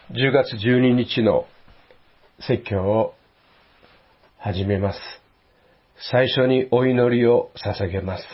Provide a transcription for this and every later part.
10月12日の説教を始めます。最初にお祈りを捧げます。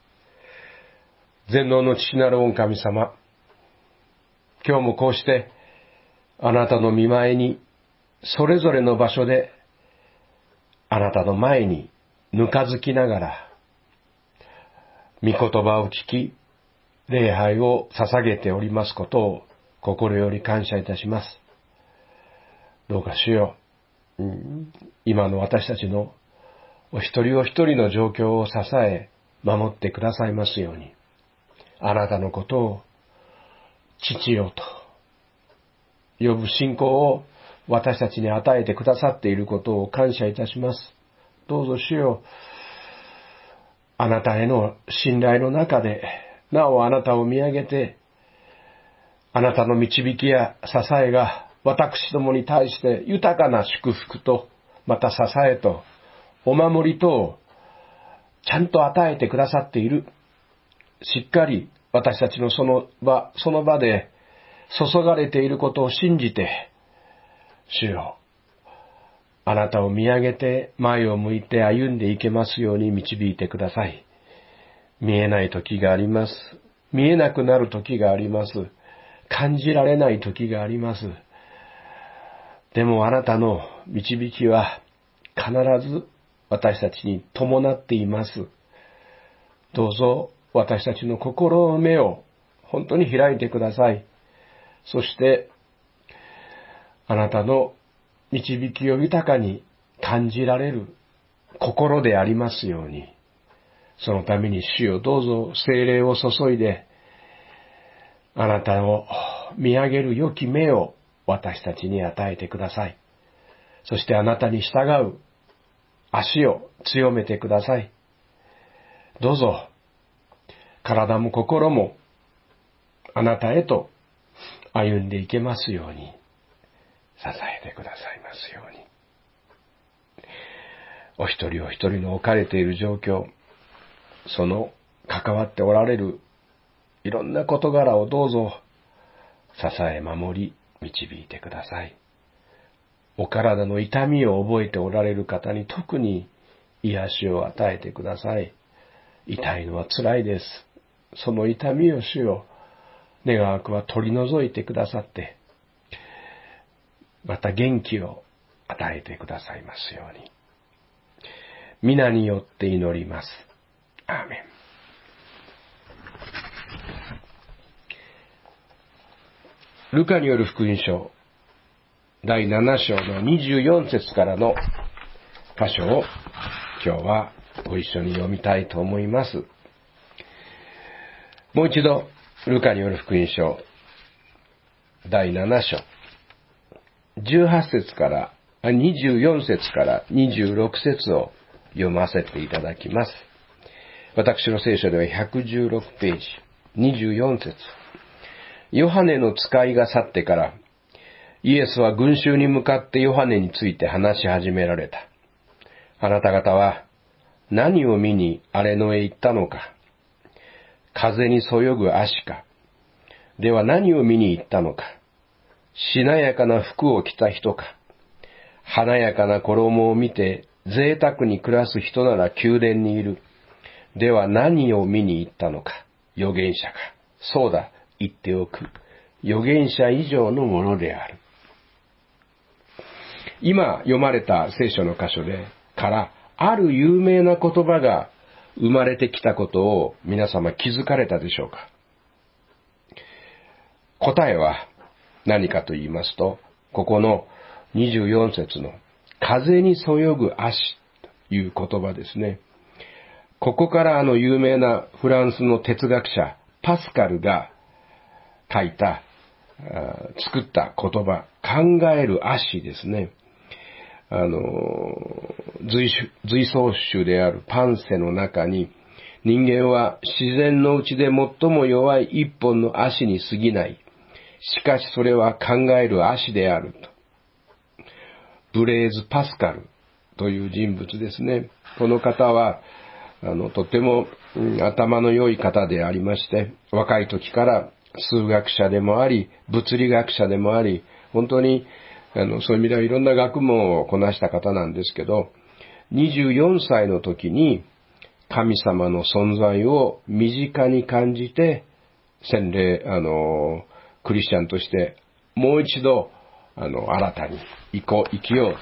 全能の父なる御神様、今日もこうしてあなたの御前にそれぞれの場所であなたの前にぬかずきながら御言葉を聞き礼拝を捧げておりますことを心より感謝いたします。どうか主よ、今の私たちのお一人お一人の状況を支え守ってくださいますように、あなたのことを父よと呼ぶ信仰を私たちに与えてくださっていることを感謝いたします。どうぞ主よ、あなたへの信頼の中でなおあなたを見上げて、あなたの導きや支えが私どもに対して豊かな祝福とまた支えとお守りとをちゃんと与えてくださっている。しっかり私たちのその場で注がれていることを信じて、主よ、あなたを見上げて前を向いて歩んでいけますように導いてください。見えない時があります。見えなくなる時があります。感じられない時があります。でもあなたの導きは必ず私たちに伴っています。どうぞ私たちの心の目を本当に開いてください。そしてあなたの導きを豊かに感じられる心でありますように、そのために主よ、どうぞ聖霊を注いであなたを見上げる良き目を私たちに与えてください。そしてあなたに従う足を強めてください。どうぞ体も心もあなたへと歩んでいけますように支えてくださいますように。お一人お一人の置かれている状況、その関わっておられるいろんな事柄をどうぞ支え守り導いてください。お体の痛みを覚えておられる方に特に癒しを与えてください。痛いのは辛いです。その痛みを主よ、願わくは取り除いてくださって、また元気を与えてくださいますように。皆によって祈ります。アーメン。ルカによる福音書第7章の24節からの箇所を今日はご一緒に読みたいと思います。もう一度ルカによる福音書第7章18節から24節から26節を読ませていただきます。私の聖書では116ページ24節。ヨハネの使いが去ってからイエスは群衆に向かってヨハネについて話し始められた。あなた方は何を見に荒れ野へ行ったのか。風にそよぐ足か。では何を見に行ったのか。しなやかな服を着た人か。華やかな衣を見て贅沢に暮らす人なら宮殿にいる。では何を見に行ったのか。預言者か。そうだ、言っておく。預言者以上のものである。今読まれた聖書の箇所でからある有名な言葉が生まれてきたことを皆様気づかれたでしょうか。答えは何かと言いますと、ここの24節の風にそよぐ足という言葉ですね。ここから有名なフランスの哲学者パスカルが書いた作った言葉、考える足ですね。随想集であるパンセの中に、人間は自然のうちで最も弱い一本の足に過ぎない。しかしそれは考える足であると。ブレーズ・パスカルという人物ですね。この方はとても頭の良い方でありまして、若い時から数学者でもあり、物理学者でもあり、 本当に、そういう意味ではいろんな学問をこなした方なんですけど、24歳の時に神様の存在を身近に感じて、洗礼、クリスチャンとしてもう一度、新たに生きよう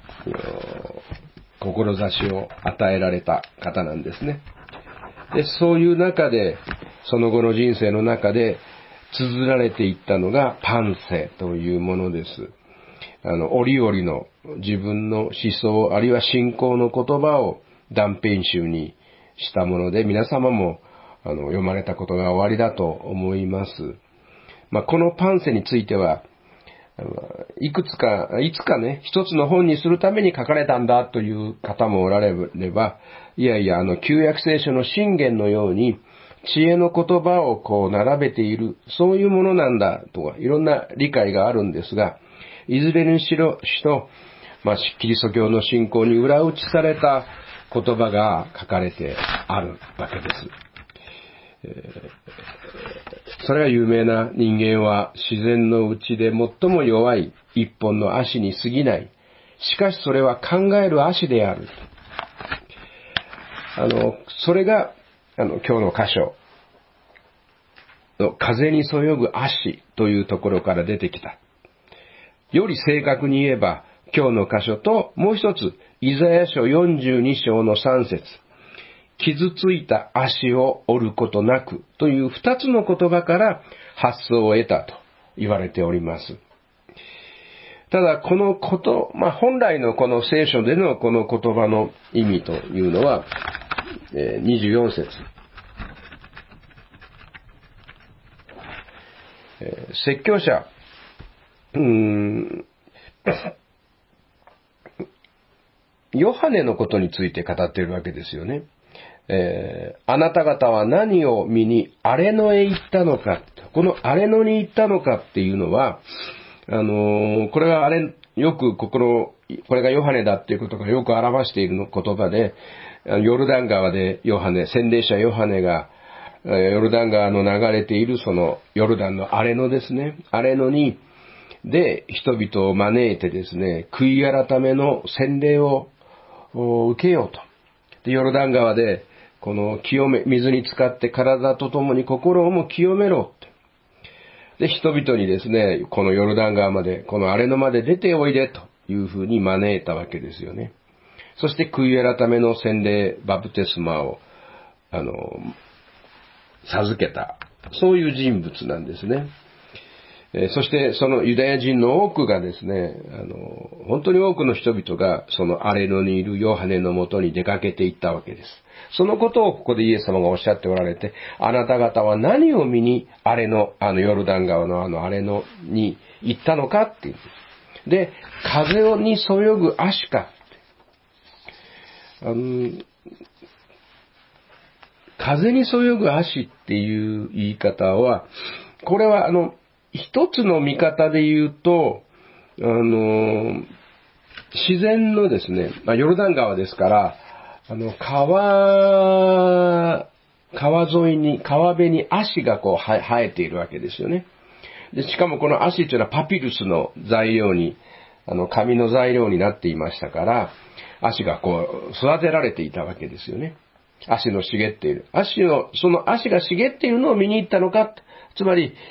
と、志を与えられた方なんですね。で、そういう中で、その後の人生の中で、綴られていったのがパンセというものです。折々の自分の思想、あるいは信仰の言葉を断片集にしたもので、皆様も読まれたことがおありだと思います。このパンセについては、いつかね、一つの本にするために書かれたんだという方もおられれば、いやいや、旧約聖書の箴言のように、知恵の言葉をこう並べている、そういうものなんだとか、いろんな理解があるんですが、いずれにしろ、キリスト教の信仰に裏打ちされた言葉が書かれてあるわけです。それは有名な人間は自然のうちで最も弱い一本の足に過ぎない。しかしそれは考える足である。それが今日の箇所の風にそよぐ足というところから出てきた。より正確に言えば今日の箇所ともう一つイザヤ書42章の3節、傷ついた足を折ることなくという二つの言葉から発想を得たと言われております。ただこの本来のこの聖書でのこの言葉の意味というのは、24節。説教者、ヨハネのことについて語っているわけですよね。あなた方は何を見に荒れ野へ行ったのか。この荒れ野に行ったのかっていうのは、これはよくこれがヨハネだっていうことがよく表している言葉で、ヨルダン川で洗礼者ヨハネが、ヨルダン川の流れているそのヨルダンの荒れ野ですね。荒れ野に、で、人々を招いてですね、悔い改めの洗礼を受けようと。で、ヨルダン川で、この水に浸かって体とともに心をも清めろって。で、人々にですね、このヨルダン川まで、この荒れ野まで出ておいでというふうに招いたわけですよね。そして悔い改めの洗礼、バプテスマを、授けた。そういう人物なんですね。そしてそのユダヤ人の多くがですね、本当に多くの人々がその荒れ野にいるヨハネのもとに出かけていったわけです。そのことをここでイエス様がおっしゃっておられて、あなた方は何を見に荒れ野、ヨルダン川の荒れ野に行ったのかっていう。で、風にそよぐ足か。風にそよぐ足っていう言い方は、これは一つの見方で言うと、自然のですね、ヨルダン川ですから、川沿いに、川辺に足がこう生えているわけですよね。で、しかもこの足というのはパピルスの材料に、紙の材料になっていましたから、足がこう育てられていたわけですよね。足の茂っている。その足が茂っているのを見に行ったのか。つまり、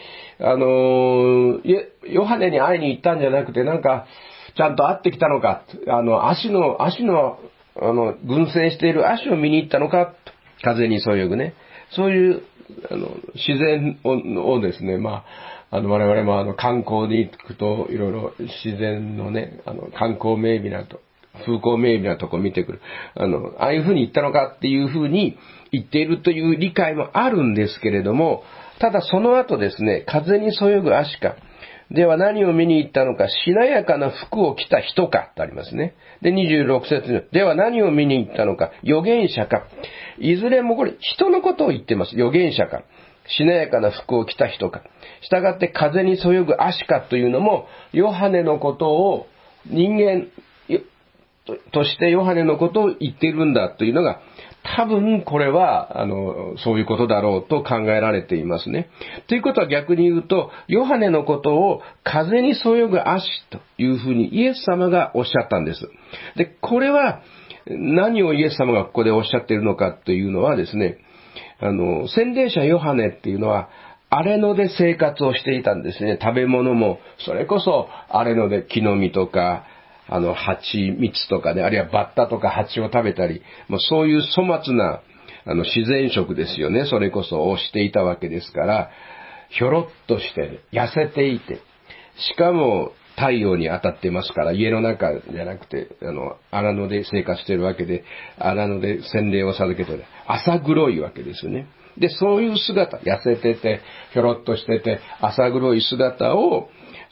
ヨハネに会いに行ったんじゃなくて、なんか、ちゃんと会ってきたのか。足の、群生している足を見に行ったのか。風にそよぐね。そういう、自然をですね、我々も観光に行くと、いろいろ自然のね、観光名美なと、風光明媚なとこ見てくる。ああいう風に言ったのかっていう風に言っているという理解もあるんですけれども、ただその後ですね、風にそよぐ足か。では何を見に行ったのか、しなやかな服を着た人かとありますね。で、26節に、では何を見に行ったのか、預言者か。いずれもこれ人のことを言ってます。預言者か。しなやかな服を着た人か。したがって風にそよぐ足かというのも、ヨハネのことを人間としてヨハネのことを言っているんだというのが多分これは、そういうことだろうと考えられていますね。ということは逆に言うと、ヨハネのことを風にそよぐ足というふうにイエス様がおっしゃったんです。で、これは何をイエス様がここでおっしゃっているのかというのはですね、洗礼者ヨハネっていうのは、荒野で生活をしていたんですね。食べ物も、それこそ荒野で木の実とか、蜂蜜とかね、あるいはバッタとか蜂を食べたり、もうそういう粗末な、自然食ですよね。それこそをしていたわけですから、ひょろっとして、痩せていて、しかも太陽に当たってますから、家の中じゃなくて、荒野で生活しているわけで、荒野で洗礼を授けてる。浅黒いわけですよね。で、そういう姿、痩せてて、ひょろっとしてて、浅黒い姿を、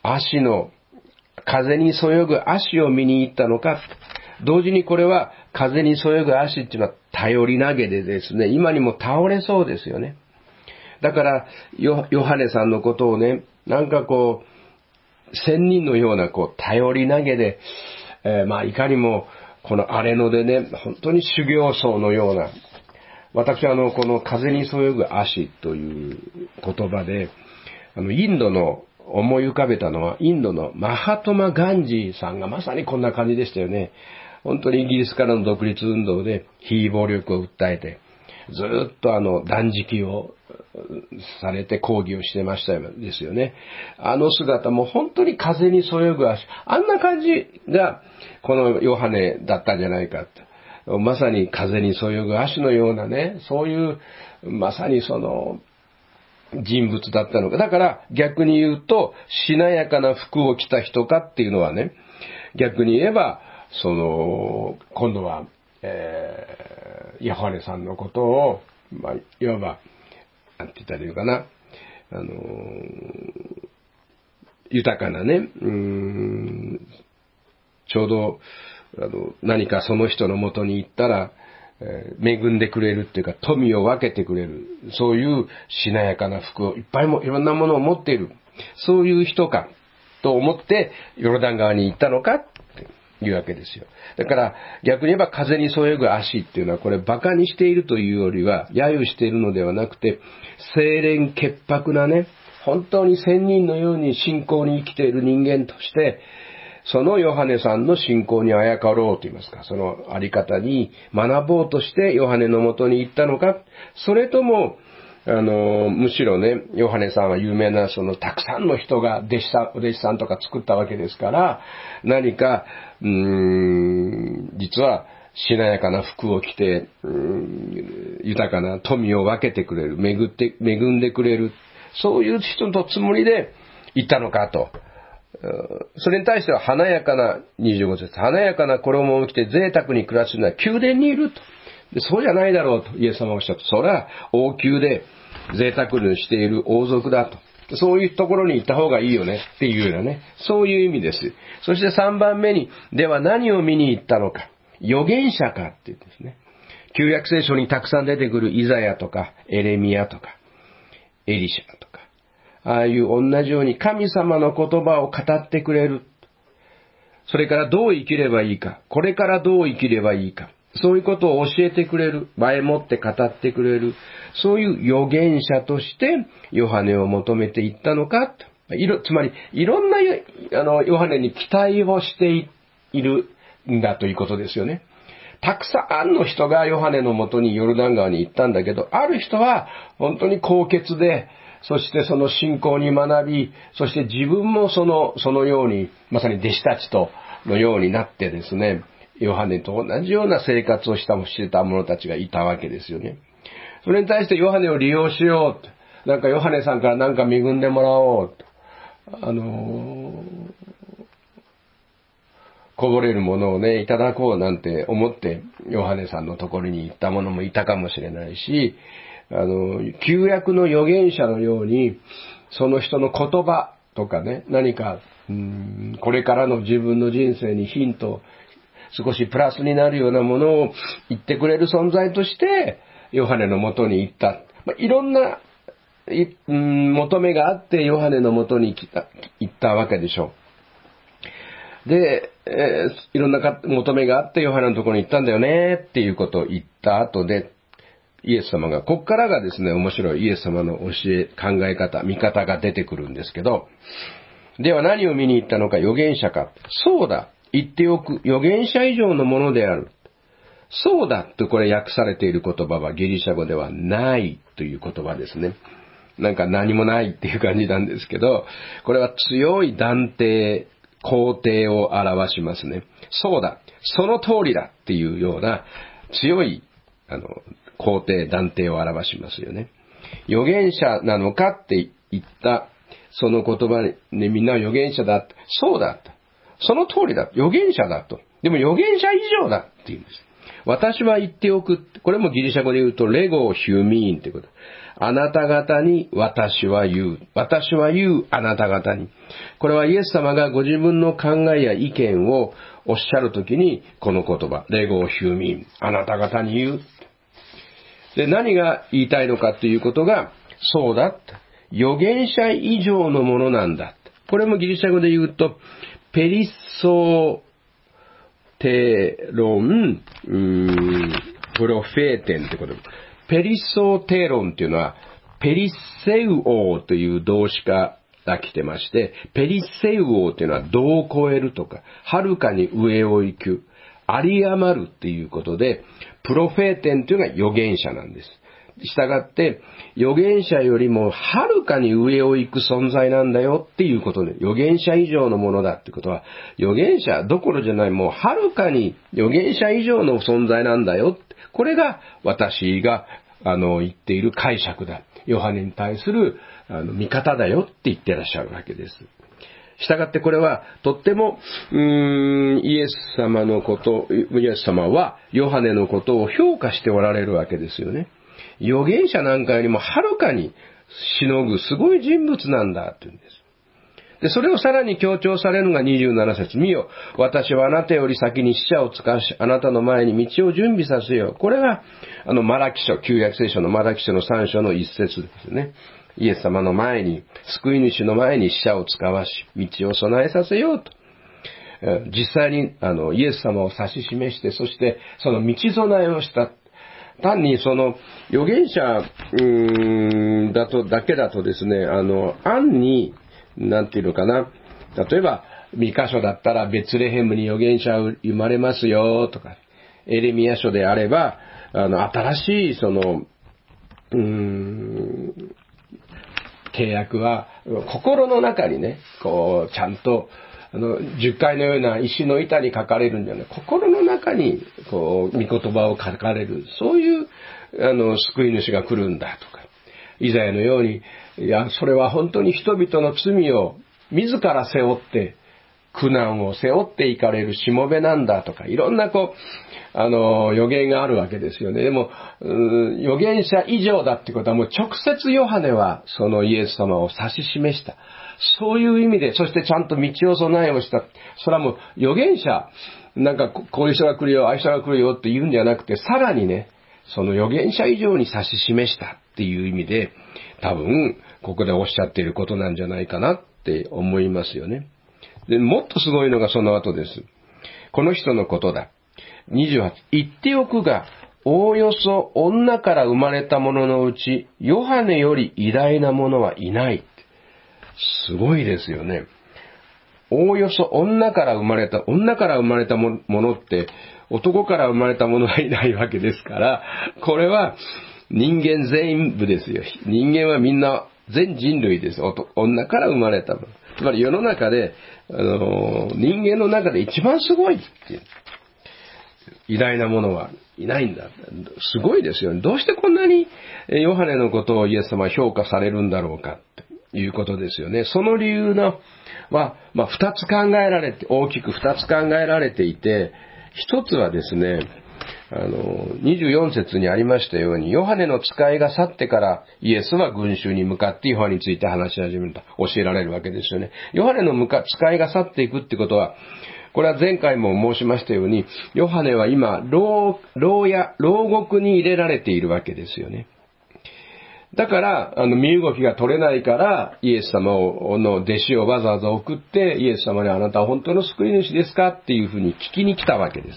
風にそよぐ足を見に行ったのか。同時にこれは、風にそよぐ足っていうのは頼り投げでですね、今にも倒れそうですよね。だから、ヨハネさんのことをね、なんかこう、仙人のような頼り投げで、いかにも、この荒れ野でね、本当に修行僧のような、私はこの風にそよぐ足という言葉で、インドの思い浮かべたのは、インドのマハトマ・ガンジーさんがまさにこんな感じでしたよね。本当にイギリスからの独立運動で非暴力を訴えて、ずっと断食をされて抗議をしてましたですよね。姿も本当に風にそよぐ足。あんな感じが、このヨハネだったんじゃないかと。まさに風にそよぐ足のようなね、そういう、まさにその、人物だったのか。だから逆に言うと、しなやかな服を着た人かっていうのはね、逆に言えば、今度は、ヨハネさんのことを、いわば、なんて言ったらいいのかな、豊かなね、ちょうど、何かその人のもとに行ったら、恵んでくれるっていうか、富を分けてくれる、そういうしなやかな服をいろんなものを持っている、そういう人か、と思って、ヨルダン川に行ったのかっていうわけですよ。だから、逆に言えば風にそよぐ足っていうのは、これ馬鹿にしているというよりは、揶揄しているのではなくて、清廉潔白なね、本当に仙人のように信仰に生きている人間として、そのヨハネさんの信仰にあやかろうと言いますか、そのあり方に学ぼうとしてヨハネのもとに行ったのか、それとも、むしろね、ヨハネさんは有名なたくさんの人がお弟子さんとか作ったわけですから、何か、実はしなやかな服を着て、豊かな富を分けてくれる、恵んでくれる、そういう人のつもりで行ったのかと。それに対しては華やかな、25節、華やかな衣を着て贅沢に暮らすのは宮殿にいると。で、そうじゃないだろうとイエス様はおっしゃった。それは王宮で贅沢にしている王族だと。そういうところに行った方がいいよねっていうようなね、そういう意味です。そして3番目に、では何を見に行ったのか。預言者かって言うんですね。旧約聖書にたくさん出てくるイザヤとかエレミヤとかエリシャとか、ああいう同じように神様の言葉を語ってくれる。それからどう生きればいいか。これからどう生きればいいか。そういうことを教えてくれる。前もって語ってくれる。そういう預言者としてヨハネを求めていったのか。つまり、いろんなヨハネに期待をしているんだということですよね。たくさんの人がヨハネのもとにヨルダン川に行ったんだけど、ある人は本当に高潔で、そしてその信仰に学び、そして自分もそのように、まさに弟子たちとのようになってですね、ヨハネと同じような生活をしてた者たちがいたわけですよね。それに対してヨハネを利用しようと。なんかヨハネさんからなんか恵んでもらおうと。こぼれるものをね、いただこうなんて思って、ヨハネさんのところに行った者もいたかもしれないし、旧約の預言者のように、その人の言葉とかね、何か、これからの自分の人生にヒント、少しプラスになるようなものを言ってくれる存在として、ヨハネのもとに行った。いろんな、求めがあって、ヨハネのもとに行ったわけでしょう。 で、いろんな求めがあってヨハネのところに行ったんだよねっていうことを言った後で、イエス様が、こっからがですね、面白いイエス様の教え、考え方、見方が出てくるんですけど、では何を見に行ったのか、預言者か。そうだ、言っておく、預言者以上のものである。そうだとこれ訳されている言葉はギリシャ語ではないという言葉ですね。なんか何もないっていう感じなんですけど、これは強い断定、肯定を表しますね。そうだ、その通りだっていうような強い肯定、断定を表しますよね。預言者なのかって言ったその言葉に、みんな預言者だ。そうだ。その通りだ。預言者だと。でも預言者以上だって言うんです。私は言っておく。これもギリシャ語で言うと、レゴヒュミーンってこと。あなた方に私は言う。私は言うあなた方に。これはイエス様がご自分の考えや意見をおっしゃるときに、この言葉、レゴヒュミーン。あなた方に言う。で、何が言いたいのかということが、そうだ。預言者以上のものなんだ。これもギリシャ語で言うと、ペリッソーテロン、プロフェーテンってこと。ペリッソーテロンっていうのは、ペリッセウオーという動詞から来てまして、ペリッセウオーっていうのは度を超えるとか、はるかに上を行く、有り余るっていうことで、プロフェーテンっていうのは預言者なんです。したがって、預言者よりもはるかに上を行く存在なんだよっていうことで、預言者以上のものだってことは、預言者どころじゃない、もうはるかに預言者以上の存在なんだよ。これが私が言っている解釈だ。ヨハネに対する見方だよって言ってらっしゃるわけです。したがってこれはとってもイエス様はヨハネのことを評価しておられるわけですよね。預言者なんかよりもはるかにしのぐすごい人物なんだというんです。で、それをさらに強調されるのが27節。見よ、私はあなたより先に使者を使わし、あなたの前に道を準備させよう。これがマラキ書、旧約聖書のマラキ書の3章の一節ですね。イエス様の前に、救い主の前に使者を使わし、道を備えさせようと。実際にイエス様を指し示して、そしてその道備えをした。単にその預言者だけだとですね、暗になんていうのかな、例えばミカ書だったらベツレヘムに預言者生まれますよとか、エレミヤ書であれば新しいその契約は心の中にね、こうちゃんと十戒のような石の板に書かれるんじゃない、心の中にこう御言葉を書かれる、そういう救い主が来るんだとか、イザヤのように、いやそれは本当に人々の罪を自ら背負って苦難を背負っていかれるしもべなんだとか、いろんな予言があるわけですよね。でも預言者以上だってことはもう直接ヨハネはそのイエス様を指し示した。そういう意味で、そしてちゃんと道を備えをした。それはもう預言者、なんかこういう人が来るよ、ああいう人が来るよって言うんじゃなくて、さらにね、その預言者以上に指し示したっていう意味で、多分ここでおっしゃっていることなんじゃないかなって思いますよね。で、もっとすごいのがその後です。この人のことだ。28、言っておくが、おおよそ女から生まれた者のうち、ヨハネより偉大な者はいない。すごいですよね。おおよそ女から生まれたものって、男から生まれた者はいないわけですから、これは人間全部ですよ。人間はみんな全人類です。女から生まれたもの。つまり世の中で、人間の中で一番すごいっていう。偉大なものはいないんだ。すごいですよね。どうしてこんなにヨハネのことをイエス様は評価されるんだろうかということですよね。その理由は、二つ考えられて、大きく二つ考えられていて、一つはですね、24節にありましたように、ヨハネの使いが去ってからイエスは群衆に向かってヨハネについて話し始めた、教えられるわけですよね。ヨハネの使いが去っていくってことは、これは前回も申しましたように、ヨハネは今、牢獄に入れられているわけですよね。 だから、身動きが取れないから、イエス様の弟子をわざわざ送って、イエス様にあなたは本当の救い主ですかっていうふうに聞きに来たわけです。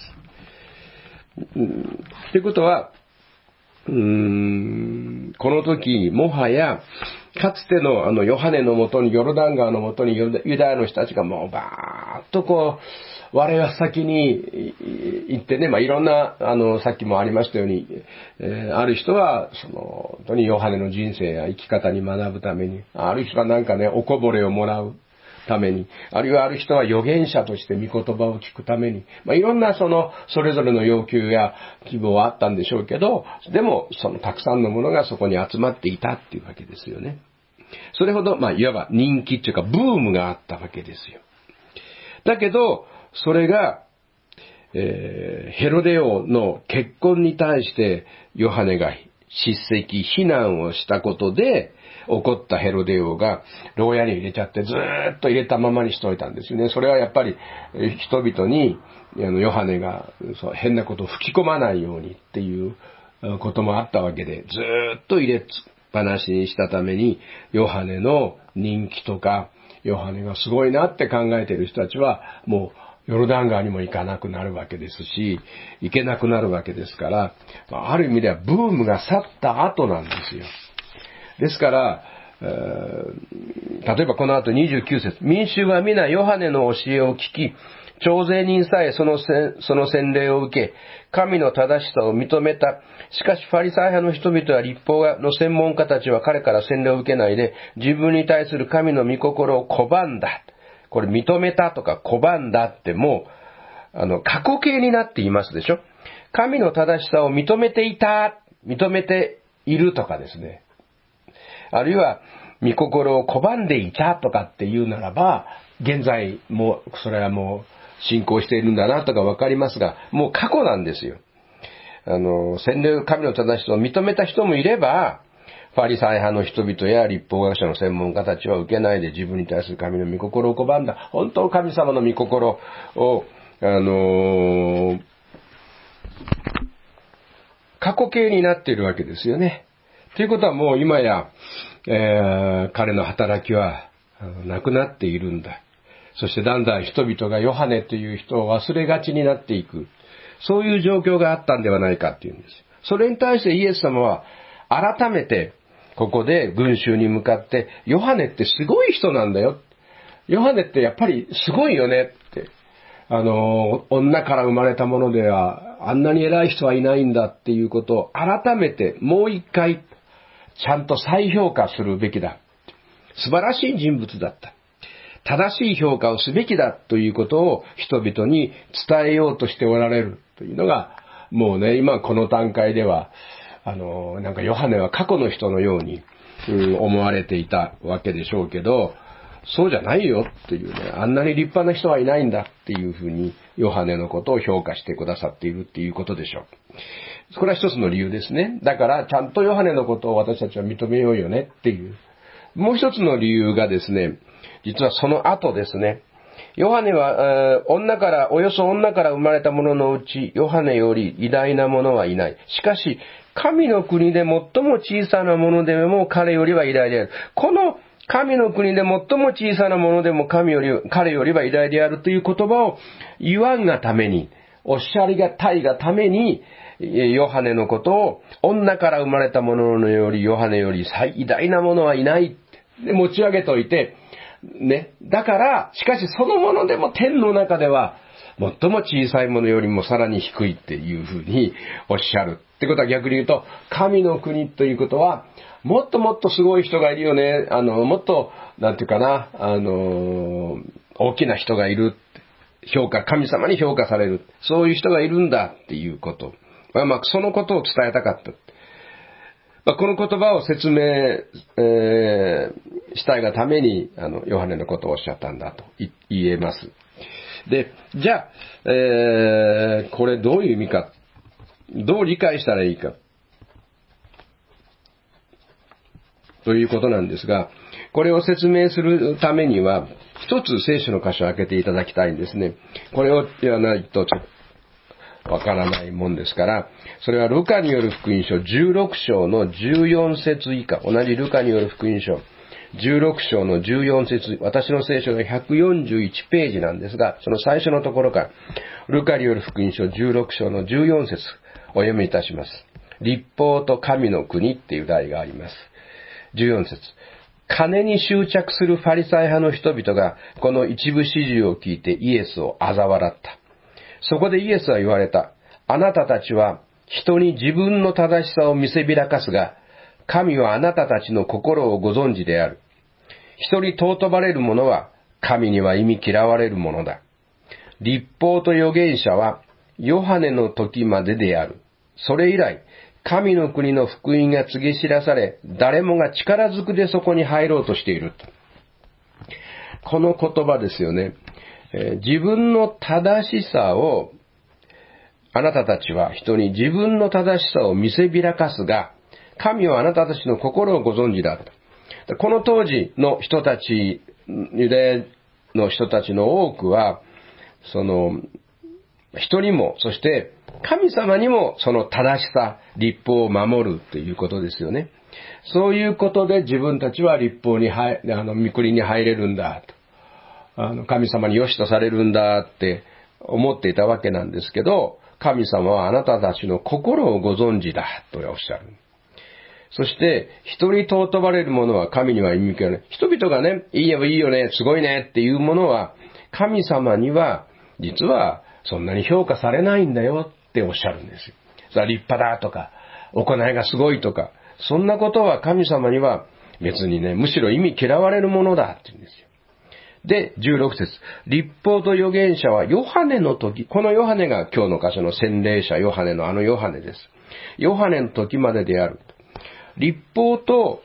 ということは、この時、もはや、かつてのヨハネのもとに、ヨルダン川のもとにユダヤの人たちがもうバーッと我は先に行ってね、いろんな、さっきもありましたように、ある人は、本当にヨハネの人生や生き方に学ぶために、ある人はなんかね、おこぼれをもらうために、あるいはある人は預言者として御言葉を聞くために、いろんなそれぞれの要求や希望はあったんでしょうけど、でも、たくさんのものがそこに集まっていたっていうわけですよね。それほど、いわば人気っていうか、ブームがあったわけですよ。だけど、それが、ヘロデ王の結婚に対してヨハネが叱責、非難をしたことで、怒ったヘロデ王が牢屋に入れちゃってずーっと入れたままにしといたんですよね。それはやっぱり人々にヨハネが変なことを吹き込まないようにっていうこともあったわけで、ずーっと入れっぱなしにしたために、ヨハネの人気とか、ヨハネがすごいなって考えている人たちは、もうヨルダン川にも行かなくなるわけですし、行けなくなるわけですから、ある意味ではブームが去った後なんですよ。ですから、例えばこの後29節、民衆は皆ヨハネの教えを聞き、徴税人さえその洗礼を受け、神の正しさを認めた。しかしファリサイ派の人々や律法の専門家たちは彼から洗礼を受けないで、自分に対する神の御心を拒んだ。これ認めたとか拒んだってもう、過去形になっていますでしょ。神の正しさを認めていた、認めているとかですね。あるいは、御心を拒んでいたとかっていうならば、現在もそれはもう信仰しているんだなとかわかりますが、もう過去なんですよ。洗礼、神の正しさを認めた人もいれば、ファリサイ派の人々や律法学者の専門家たちは受けないで自分に対する神の御心を拒んだ。本当神様の御心を、過去形になっているわけですよね。ということはもう今や、彼の働きはなくなっているんだ。そしてだんだん人々がヨハネという人を忘れがちになっていく。そういう状況があったんではないかっていうんです。それに対してイエス様は改めてここで群衆に向かって、ヨハネってすごい人なんだよ。ヨハネってやっぱりすごいよねって。女から生まれたものではあんなに偉い人はいないんだっていうことを改めてもう一回ちゃんと再評価するべきだ。素晴らしい人物だった。正しい評価をすべきだということを人々に伝えようとしておられるというのが、もうね、今この段階では、なんかヨハネは過去の人のように、思われていたわけでしょうけど、そうじゃないよっていうね、あんなに立派な人はいないんだっていうふうに、ヨハネのことを評価してくださっているっていうことでしょう。これは一つの理由ですね。だから、ちゃんとヨハネのことを私たちは認めようよねっていう。もう一つの理由がですね、実はその後ですね。ヨハネは、およそ女から生まれた者のうち、ヨハネより偉大な者はいない。しかし、神の国で最も小さな者でも彼よりは偉大である。この神の国で最も小さな者でも彼よりは偉大であるという言葉を言わんがために、おっしゃりがたいがために、ヨハネのことを、女から生まれた者のより、ヨハネより偉大な者はいないって持ち上げといて、ね。だから、しかしそのものでも天の中では、最も小さいものよりもさらに低いっていうふうにおっしゃる。ってことは逆に言うと、神の国ということは、もっともっとすごい人がいるよね。もっと、なんていうかな、大きな人がいる。神様に評価される。そういう人がいるんだっていうこと。そのことを伝えたかった。この言葉を説明、したいがために、ヨハネのことをおっしゃったんだと言えます。で、じゃあ、これどういう意味か、どう理解したらいいか、ということなんですが、これを説明するためには、一つ聖書の箇所を開けていただきたいんですね。これをやらないと、 わからないもんですから、それはルカによる福音書16章の14節以下、同じルカによる福音書16章の14節、私の聖書の141ページなんですが、その最初のところから、ルカによる福音書16章の14節お読みいたします。律法と神の国っていう題があります。14節。金に執着するファリサイ派の人々がこの一部始終を聞いてイエスを嘲笑った。そこでイエスは言われた。あなたたちは人に自分の正しさを見せびらかすが、神はあなたたちの心をご存知である。人に尊ばれる者は神には忌み嫌われるものだ。律法と預言者はヨハネの時までである。それ以来、神の国の福音が告げ知らされ、誰もが力ずくでそこに入ろうとしている。この言葉ですよね。自分の正しさを、あなたたちは人に自分の正しさを見せびらかすが、神はあなたたちの心をご存知だ。この当時の人たち、ユダヤの人たちの多くは、人にも、そして神様にもその正しさ、律法を守るということですよね。そういうことで自分たちは律法に御国に入れるんだと。神様に良しとされるんだって思っていたわけなんですけど、神様はあなたたちの心をご存知だとおっしゃる。そして、人に尊ばれるものは神には忌み嫌われない。人々がね、いいよいいよね、すごいねっていうものは、神様には実はそんなに評価されないんだよっておっしゃるんですよ。それは立派だとか、行いがすごいとか、そんなことは神様には別にね、むしろ忌み嫌われるものだって言うんですよ。で、16節。律法と預言者はヨハネの時、このヨハネが今日の箇所の洗礼者ヨハネのヨハネです。ヨハネの時までである。律法と、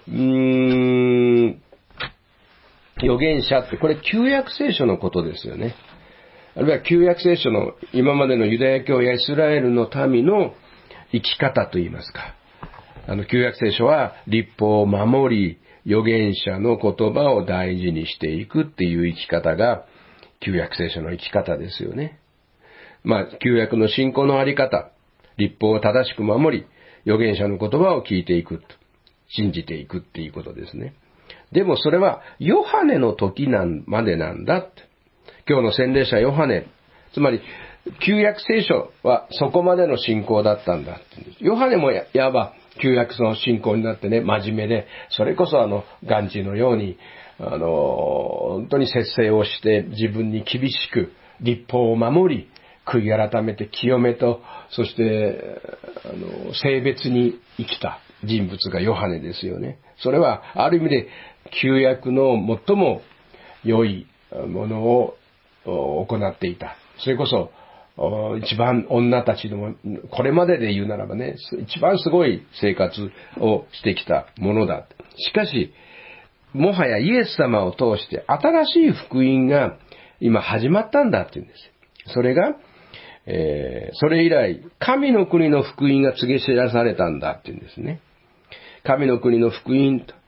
預言者って、これ旧約聖書のことですよね。あるいは旧約聖書の今までのユダヤ教やイスラエルの民の生き方といいますか。旧約聖書は律法を守り、預言者の言葉を大事にしていくっていう生き方が旧約聖書の生き方ですよね。旧約の信仰のあり方、律法を正しく守り、預言者の言葉を聞いていく、信じていくっていうことですね。でもそれはヨハネの時までなんだって。今日の洗礼者ヨハネ、つまり旧約聖書はそこまでの信仰だったんだって。ヨハネもいわば旧約の信仰になってね、真面目で、それこそガンジーのように、本当に節制をして自分に厳しく律法を守り、悔い改めて清めと、そして聖別に生きた人物がヨハネですよね。それはある意味で旧約の最も良いものを行っていた。それこそ一番女たちのこれまでで言うならばね、一番すごい生活をしてきたものだ。しかしもはやイエス様を通して新しい福音が今始まったんだって言うんです。それがそれ以来、神の国の福音が告げ知らされたんだって言うんですね。神の国の福音と、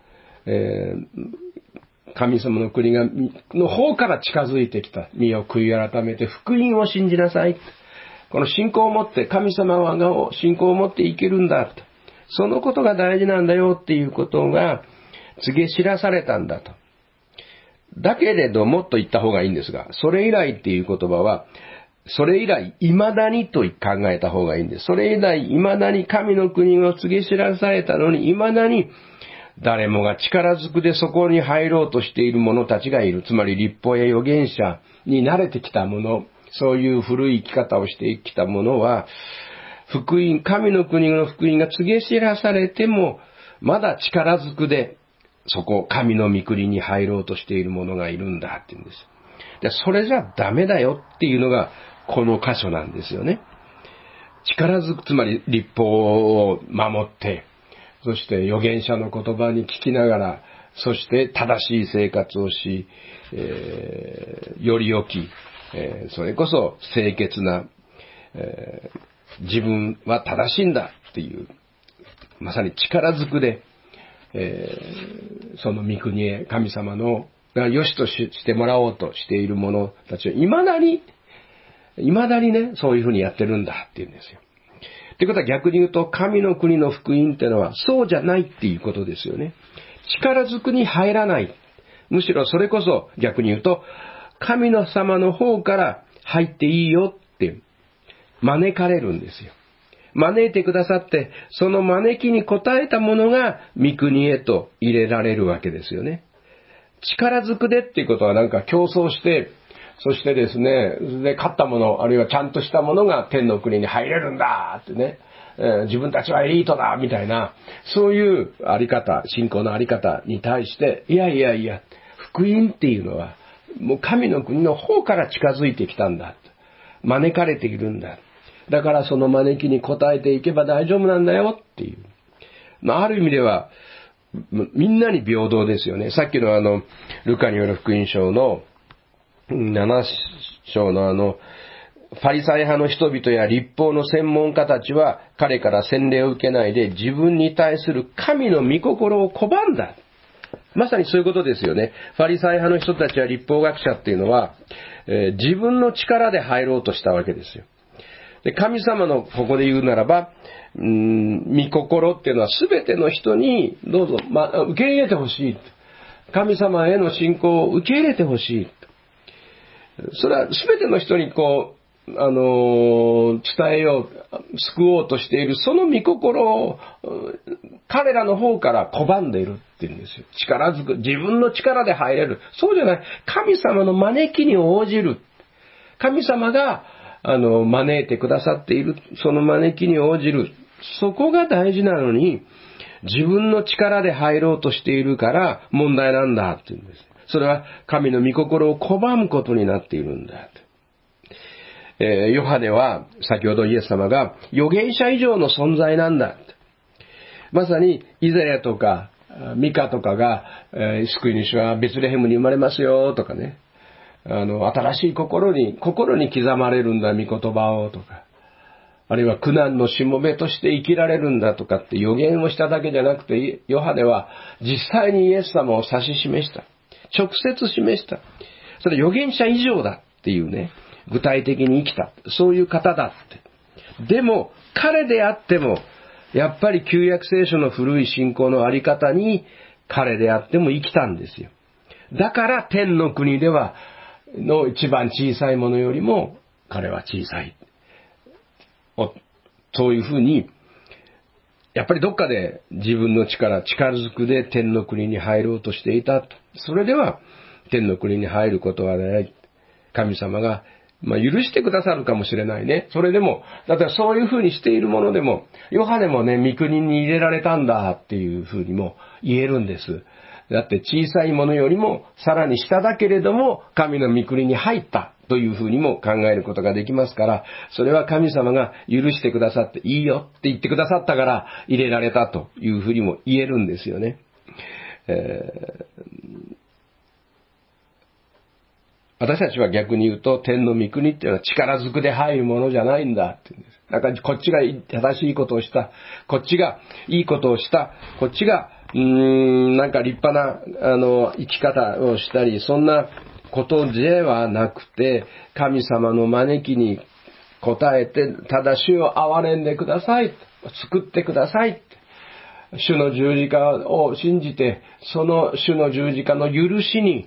神様の国の方から近づいてきた。身を悔い改めて福音を信じなさい。この信仰を持って、神様が信仰を持っていけるんだと。そのことが大事なんだよっていうことが告げ知らされたんだと。だけれどもと言った方がいいんですが、それ以来っていう言葉は、それ以来、未だにと考えた方がいいんです。それ以来、未だに神の国を告げ知らされたのに、未だに誰もが力ずくでそこに入ろうとしている者たちがいる。つまり、律法や預言者に慣れてきた者、そういう古い生き方をしてきた者は、福音、神の国の福音が告げ知らされても、まだ力ずくで、そこ、神の御国に入ろうとしている者がいるんだって言うんです。で、それじゃダメだよっていうのが、この箇所なんですよね。力ずく、つまり律法を守って、そして預言者の言葉に聞きながら、そして正しい生活をし、より良き、それこそ清潔な、自分は正しいんだっていう、まさに力ずくで、その御国へ神様のが良しとしてもらおうとしている者たちは未だに未だにね、そういうふうにやってるんだって言うんですよ。ということは逆に言うと、神の国の福音っていうのはそうじゃないっていうことですよね。力ずくに入らない。むしろそれこそ逆に言うと、神の様の方から入っていいよって招かれるんですよ。招いてくださって、その招きに応えたものが御国へと入れられるわけですよね。力ずくでっていうことはなんか競争して、そしてですね、で勝ったもの、あるいはちゃんとしたものが天の国に入れるんだってね、自分たちはエリートだみたいな、そういうあり方、信仰のあり方に対して、いやいやいや、福音っていうのは、もう神の国の方から近づいてきたんだ。招かれているんだ。だからその招きに応えていけば大丈夫なんだよっていう。ある意味では、みんなに平等ですよね。さっきのルカによる福音書の7章のファリサイ派の人々や律法の専門家たちは彼から洗礼を受けないで自分に対する神の御心を拒んだ。まさにそういうことですよね。ファリサイ派の人たちや律法学者っていうのは、自分の力で入ろうとしたわけですよ。で、神様のここで言うならば、御心っていうのは全ての人にどうぞ、受け入れてほしい。神様への信仰を受け入れてほしい。それは全ての人に伝えよう、救おうとしている、その御心を彼らの方から拒んでいるっていうんですよ。力ずく、自分の力で入れる。そうじゃない。神様の招きに応じる。神様が招いてくださっている、その招きに応じる。そこが大事なのに、自分の力で入ろうとしているから問題なんだって言うんです。それは神の御心を拒むことになっているんだ。ヨハネは先ほどイエス様が預言者以上の存在なんだ。まさにイザヤとかミカとかが、救い主はベツレヘムに生まれますよとかね。新しい心に刻まれるんだ御言葉をとか。あるいは苦難のしもべとして生きられるんだとかって予言をしただけじゃなくて、ヨハネは実際にイエス様を指し示した。直接示した。それ預言者以上だっていうね、具体的に生きた。そういう方だって。でも、彼であっても、やっぱり旧約聖書の古い信仰のあり方に彼であっても生きたんですよ。だから天の国では、の一番小さいものよりも彼は小さい。そういうふうに、やっぱりどっかで自分の力ずくで天の国に入ろうとしていた。それでは天の国に入ることはない。神様が、許してくださるかもしれないね。それでも、だってそういうふうにしているものでも、ヨハネもね、御国に入れられたんだっていうふうにも言えるんです。だって小さいものよりもさらに下だけれども神の御国に入ったというふうにも考えることができますから、それは神様が許してくださっていいよって言ってくださったから入れられたというふうにも言えるんですよね。私たちは逆に言うと天の御国っていうのは力ずくで入るものじゃないんだって言うんです。だからこっちが正しいことをした、こっちがいいことをした、こっちがなんか立派な生き方をしたり、そんなことではなくて、神様の招きに応えて、ただ主を憐れんでください、救ってください、主の十字架を信じて、その主の十字架の許しに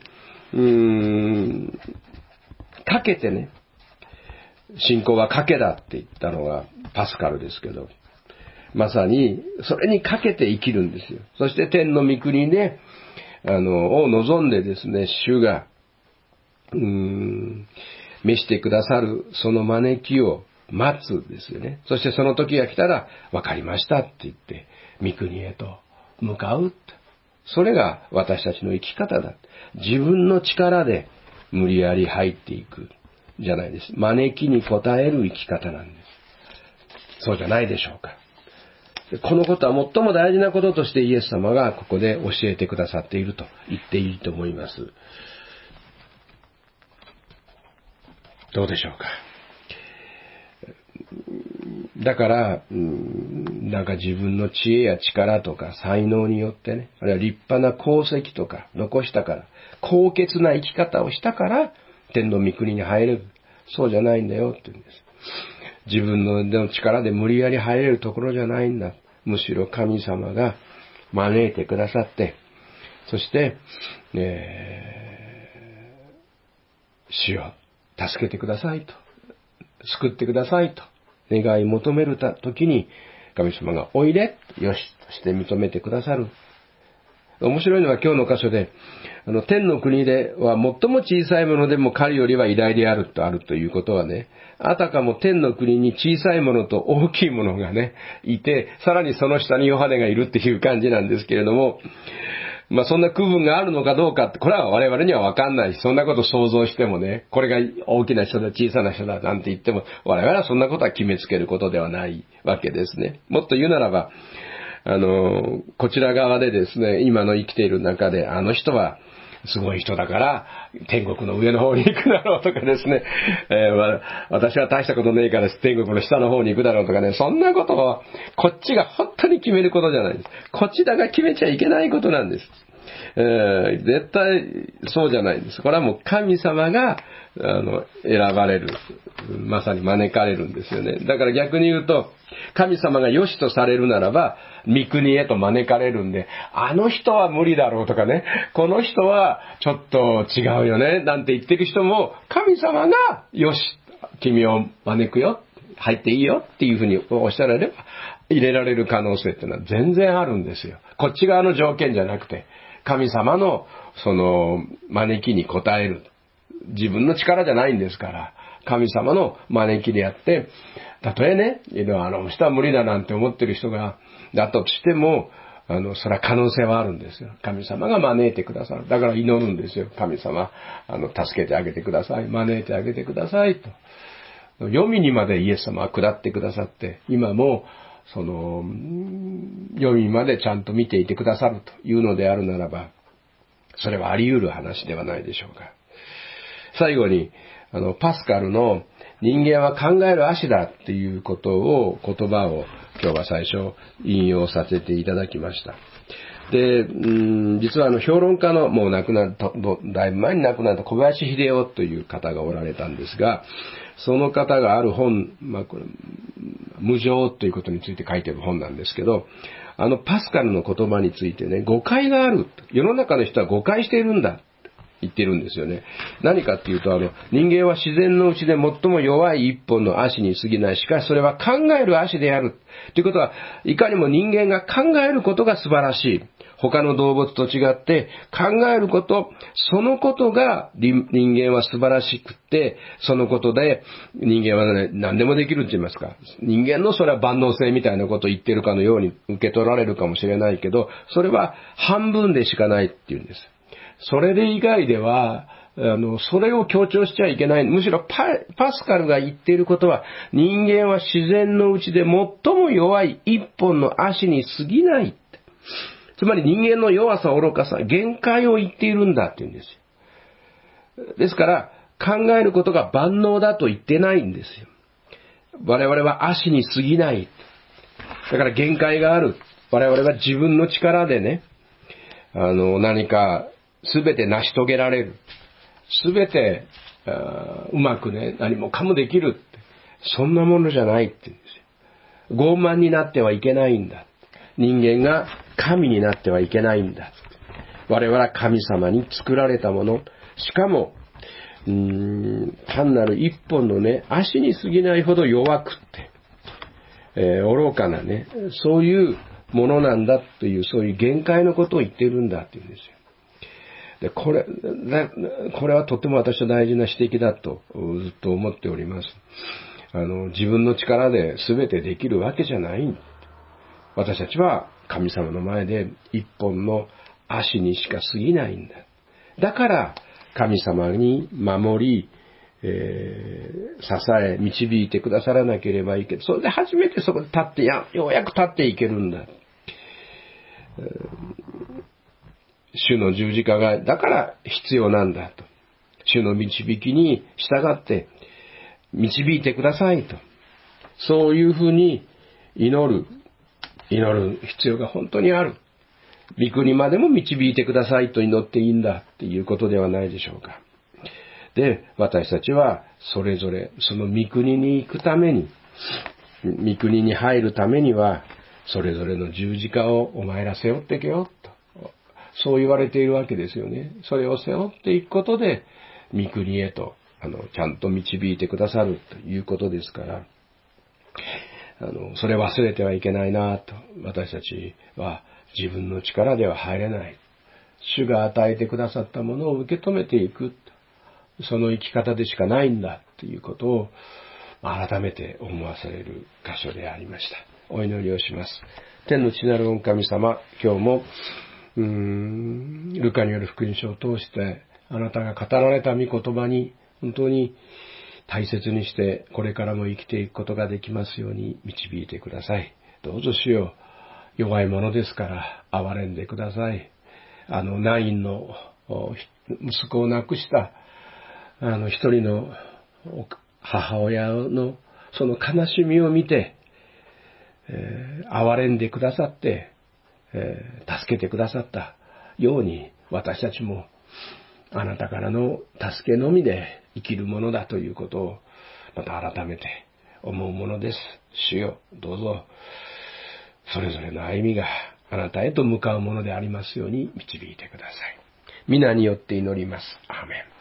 かけてね、信仰は賭けだって言ったのがパスカルですけど、まさにそれにかけて生きるんですよ。そして天の御国でを望んでですね、主が召してくださるその招きを待つですよね。そしてその時が来たら分かりましたって言って御国へと向かう。それが私たちの生き方だ。自分の力で無理やり入っていくじゃないです。招きに応える生き方なんです。そうじゃないでしょうか。このことは最も大事なこととしてイエス様がここで教えてくださっていると言っていいと思います。どうでしょうか。だから、なんか自分の知恵や力とか才能によってね、あるいは立派な功績とか残したから、高潔な生き方をしたから天の御国に入れる。 そうじゃないんだよって言うんです。自分の力で無理やり入れるところじゃないんだ。むしろ神様が招いてくださって、そして、主よ、助けてくださいと、救ってくださいと願い求めるときに、神様がおいで、よしとして認めてくださる。面白いのは今日の箇所で、天の国では最も小さいものでも彼よりは偉大であるということはね、あたかも天の国に小さいものと大きいものがね、いて、さらにその下にヨハネがいるっていう感じなんですけれども、そんな区分があるのかどうかって、これは我々にはわかんないし、そんなこと想像してもね、これが大きな人だ、小さな人だなんて言っても、我々はそんなことは決めつけることではないわけですね。もっと言うならば、こちら側でですね、今の生きている中で、あの人はすごい人だから、天国の上の方に行くだろうとかですね、私は大したことねえから天国の下の方に行くだろうとかね、そんなことを、こっちが本当に決めることじゃないです。こちらが決めちゃいけないことなんです。絶対そうじゃないんです。これはもう神様が選ばれる、まさに招かれるんですよね。だから逆に言うと、神様が良しとされるならば御国へと招かれるんで、あの人は無理だろうとかね、この人はちょっと違うよねなんて言ってる人も、神様がよし、君を招くよ、入っていいよっていうふうにおっしゃられれば入れられる可能性っていうのは全然あるんですよ。こっち側の条件じゃなくて、神様のその招きに応える。自分の力じゃないんですから、神様の招きでやって、たとえね、あの人は無理だなんて思ってる人が、だとしても、それは可能性はあるんですよ。神様が招いてくださる。だから祈るんですよ。神様、助けてあげてください。招いてあげてくださいと。黄泉にまでイエス様は下ってくださって、今も、その、黄泉までちゃんと見ていてくださるというのであるならば、それはあり得る話ではないでしょうか。最後に、パスカルの人間は考える足だっていう言葉を今日は最初引用させていただきました。で、実は評論家のもう亡くなった、だいぶ前に亡くなった小林秀夫という方がおられたんですが、その方がある本、これ無常ということについて書いてる本なんですけど、パスカルの言葉についてね、誤解がある。世の中の人は誤解しているんだ。言ってるんですよね。何かっていうと、人間は自然のうちで最も弱い一本の足に過ぎない。しかしそれは考える足である。ということは、いかにも人間が考えることが素晴らしい。他の動物と違って考えること、そのことが人間は素晴らしくって、そのことで人間は、ね、何でもできるって言いますか。人間のそれは万能性みたいなことを言ってるかのように受け取られるかもしれないけど、それは半分でしかないっていうんです。それで以外では、それを強調しちゃいけない。むしろパスカルが言っていることは、人間は自然のうちで最も弱い一本の足に過ぎない。つまり人間の弱さ、愚かさ、限界を言っているんだって言うんですよ。ですから、考えることが万能だと言ってないんですよ。我々は足に過ぎない。だから限界がある。我々は自分の力でね、何かすべて成し遂げられる。すべてうまくね、何もかもできるって。そんなものじゃないって言うんですよ。傲慢になってはいけないんだ。人間が神になってはいけないんだ。我々は神様に作られたもの。しかも、単なる一本のね、足に過ぎないほど弱くって、愚かなね、そういうものなんだという、そういう限界のことを言っているんだっていうんですよ。でこれはとても私は大事な指摘だとずっと思っております。自分の力で全てできるわけじゃない。私たちは神様の前で一本の足にしか過ぎないんだ。だから神様に守り、支え、導いてくださらなければいけない。それで初めてそこで立って、ようやく立っていけるんだ。主の十字架がだから必要なんだと。主の導きに従って導いてくださいと。そういうふうに祈る必要が本当にある。御国までも導いてくださいと祈っていいんだっていうことではないでしょうか。 で、私たちはそれぞれその御国に行くために、御国に入るためには、それぞれの十字架をお前ら背負ってけよ、と。そう言われているわけですよね。それを背負っていくことで、御国へと、ちゃんと導いてくださるということですから、それ忘れてはいけないなと。私たちは自分の力では入れない。主が与えてくださったものを受け止めていく。その生き方でしかないんだということを改めて思わされる箇所でありました。お祈りをします。天の父なる御神様、今日もルカによる福音書を通してあなたが語られた御言葉に本当に大切にしてこれからも生きていくことができますように導いてください。どうぞ主よ、弱いものですから憐れんでください。ナインの息子を亡くした一人の母親のその悲しみを見て、憐れんでくださって、助けてくださったように私たちもあなたからの助けのみで生きるものだということをまた改めて思うものです。主よ、どうぞそれぞれの歩みがあなたへと向かうものでありますように導いてください。皆によって祈ります。アーメン。